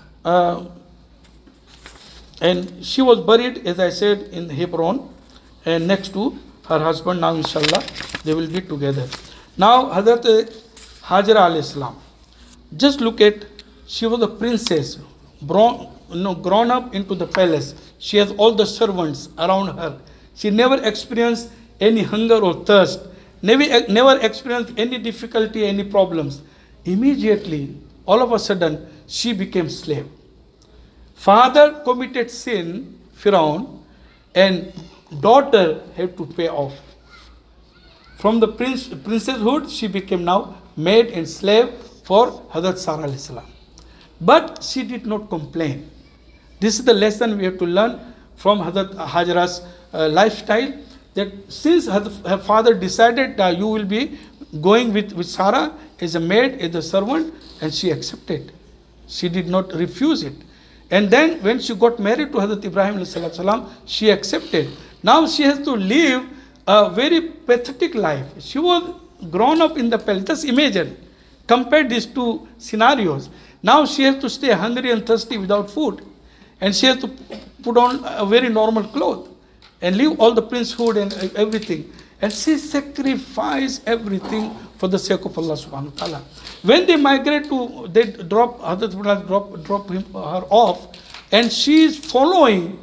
she was buried, as I said, in Hebron, and next to her husband. Now, inshallah, they will be together. Now, Hazrat Hajra alayhi salam, just look at, she was a princess, grown up into the palace. She has all the servants around her. She never experienced any hunger or thirst, never experienced any difficulty, any problems. Immediately, all of a sudden, she became slave. Father committed sin, Firaun, and daughter had to pay off. From the princesshood, she became now maid and slave for Hazrat Sarah alayhi salam. But she did not complain. This is the lesson we have to learn from Hazrat Hajra's lifestyle, that since her father decided that you will be going with Sarah as a maid, as a servant, and she accepted. She did not refuse it. And then when she got married to Hazrat Ibrahim alayhi salam, she accepted. Now she has to live a very pathetic life. She was grown up in the palace. Just imagine, compare these two scenarios. Now she has to stay hungry and thirsty without food. And she has to put on a very normal clothes and leave all the princehood and everything. And she sacrificed everything for the sake of Allah subhanahu wa ta'ala. When they migrate to, they drop, Hazrat Ibrahim drop her off, and she is following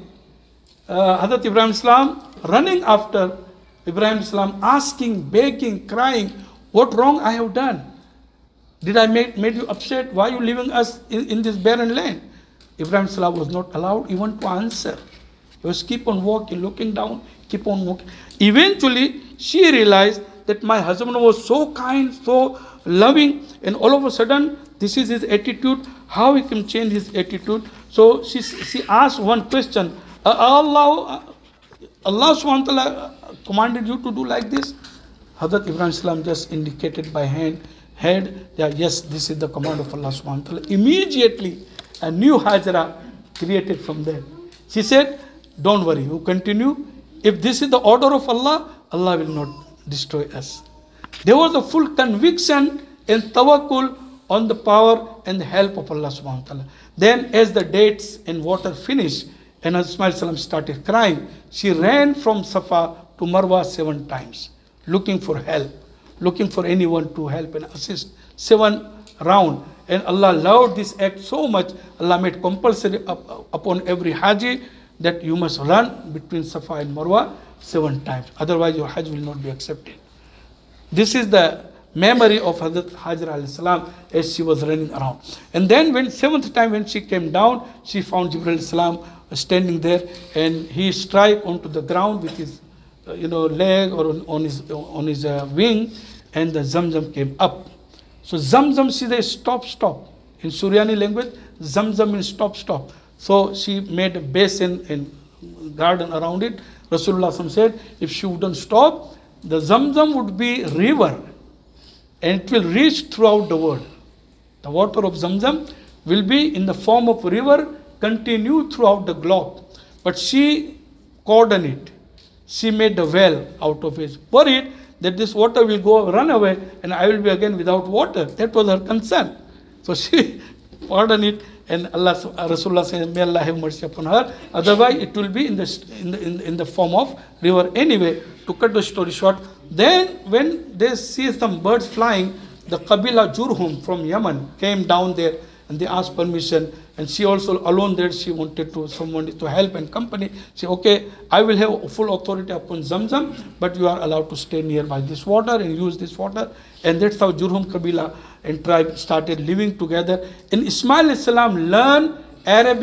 Hazrat Ibrahim Islam, running after Ibrahim Islam, asking, begging, crying, what wrong I have done? Did I made you upset? Why are you leaving us in this barren land? Ibrahim Salam was not allowed even to answer. He was keep on walking, looking down, keep on walking. Eventually, she realized that my husband was so kind, so loving, and all of a sudden, this is his attitude. How he can change his attitude? So she asked one question. Allah subhanahu wa ta'ala commanded you to do like this? Hazrat Ibrahim Salam just indicated by head that yes, this is the command of Allah subhanahu wa ta'ala. Immediately, a new Hajra created from there. She said, don't worry, you continue. If this is the order of Allah, Allah will not destroy us. There was a full conviction and tawakkul on the power and the help of Allah subhanahu wa ta'ala. Then as the dates and water finished, and Ismail Salam started crying, she ran from Safa to Marwa 7 times, looking for help, looking for anyone to help and assist. 7 rounds. And Allah loved this act so much, Allah made compulsory upon every Haji that you must run between Safa and Marwa 7 times. Otherwise your Hajj will not be accepted. This is the memory of Hazrat Hajra alayhi salam as she was running around. And then when 7th time when she came down, she found Jibril alayhi salam standing there, and he strike onto the ground with his leg or on his wing, and the Zamzam came up. So Zamzam, she says stop. In Suryani language, Zamzam means stop. So she made a basin and garden around it. Rasulullah said if she wouldn't stop, the Zamzam would be river, and it will reach throughout the world. The water of Zamzam will be in the form of river, continue throughout the globe. But she cordoned it. She made a well out of it, worried that this water will run away, and I will be again without water. That was her concern. So she cordoned it, and Rasulullah said, may Allah have mercy upon her. Otherwise, it will be in the form of river anyway. To cut the story short, then when they see some birds flying, the Qabila Jurhum from Yemen came down there, and they asked permission. And she also alone there, she wanted someone to help and company. She said, okay, I will have full authority upon Zamzam, but you are allowed to stay nearby this water and use this water. And that's how Jurhum Qabila and tribe started living together. And Ismail salam learned Arabic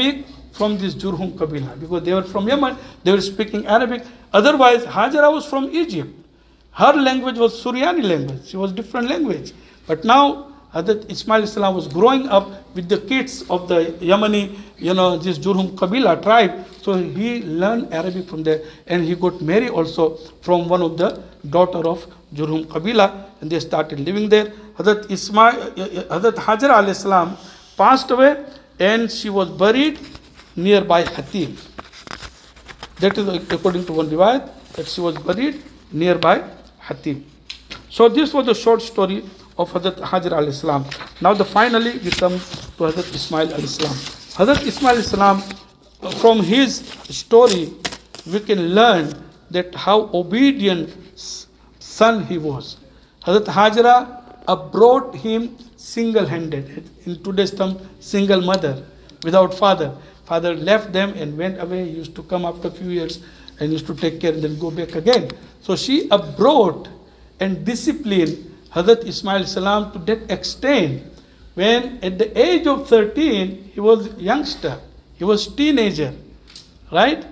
from this Jurhum Kabila, because they were from Yemen, they were speaking Arabic. Otherwise, Hajara was from Egypt. Her language was Suryani language. She was different language. But now, Hazrat Ismail Salam was growing up with the kids of the Yemeni, this Jurhum Kabila tribe. So he learned Arabic from there, and he got married also from one of the daughter of Jurhum Kabila, and they started living there. Hazrat Hajara alayhi salam passed away, and she was buried nearby Hatim. That is according to one riwayat, that she was buried nearby Hatim. So this was the short story of Hazrat Hajar alayhi salam. Now finally we come to Hazrat Ismail alayhi salam. Hazrat Ismail alayhi salam, from his story we can learn that how obedient son he was. Hazrat Hajara brought him single-handed. In today's term, single mother, without father. Father left them and went away. He used to come after a few years and used to take care and then go back again. So she brought and disciplined Hazrat Ismail salam to that extent when at the age of 13 he was youngster, he was teenager, right?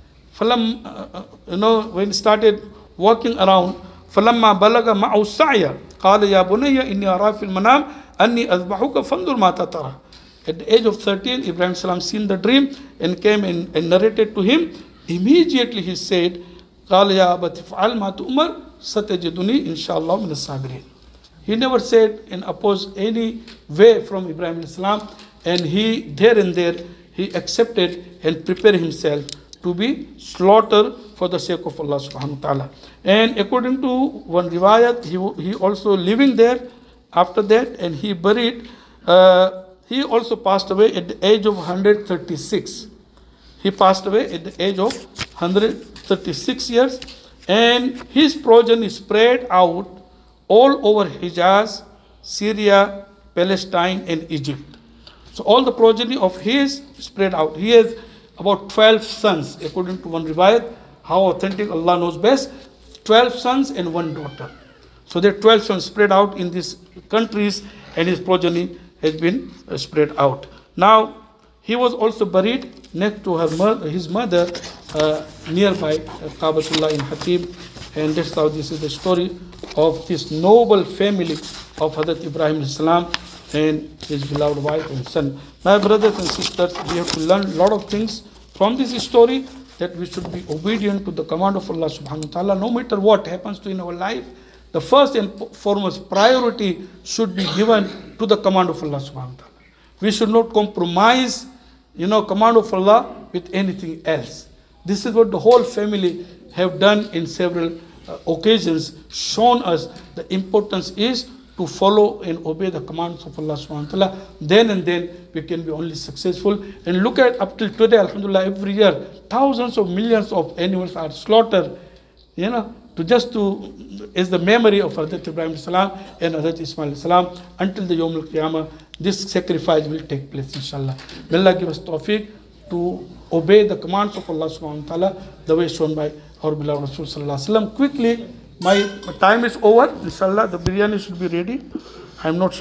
When he started walking around, فَلَمَّا بَلَغَ مَعُ السَّعْيَ قَالَ يَا بُنَيَّ إِنِّي أَرَى فِي الْمَنَامِ أَنِّي أَذْبَحُكَ فَانْظُرْ مَا تَرَى. At the age of 13, Ibrahim salam seen the dream and came and narrated to him. Immediately he said, قَالَ يَا أَبَتِ فَعَلْ مَا تُؤْمَرْ سَتَجِدُنِي إِنْ شَاء اللَّهُ مِنَ الصَّابِرِينَ. He never said and opposed any way from Ibrahim salam, and he there and there he accepted and prepared himself to be slaughtered for the sake of Allah subhanahu wa ta'ala. And according to one riwayat, he also living there after that, and he buried, he also passed away at the age of 136. He passed away at the age of 136 years, and his progeny spread out all over Hijaz, Syria, Palestine, and Egypt. So all the progeny of his spread out. He has about 12 sons, according to one riwayat. How authentic, Allah knows best. 12 sons and one daughter. So there are 12 sons spread out in these countries, and his progeny has been spread out. Now, he was also buried next to his mother nearby Kabatullah in Hatim, and that's how this is the story of this noble family of Hazrat Ibrahim salam and his beloved wife and son. My brothers and sisters, we have to learn a lot of things from this story, that we should be obedient to the command of Allah subhanahu wa ta'ala. No matter what happens to in our life, the first and foremost priority should be given to the command of Allah subhanahu wa ta'ala. We should not compromise, command of Allah with anything else. This is what the whole family have done in several occasions, shown us the importance is to follow and obey the commands of Allah subhanahu wa ta'ala. Then and then we can be only successful. And look at up till today, alhamdulillah, every year, thousands of millions of animals are slaughtered, as the memory of Hazrat Ibrahim salam and Hazrat Ismail salam. Until the Yawm al-Qiyamah, this sacrifice will take place, inshallah. May Allah give us tawfiq to obey the commands of Allah subhanahu wa ta'ala, the way shown by our beloved Rasul sallallahu alaihi wasallam. Quickly, my time is over. Inshallah, the biryani should be ready. I am not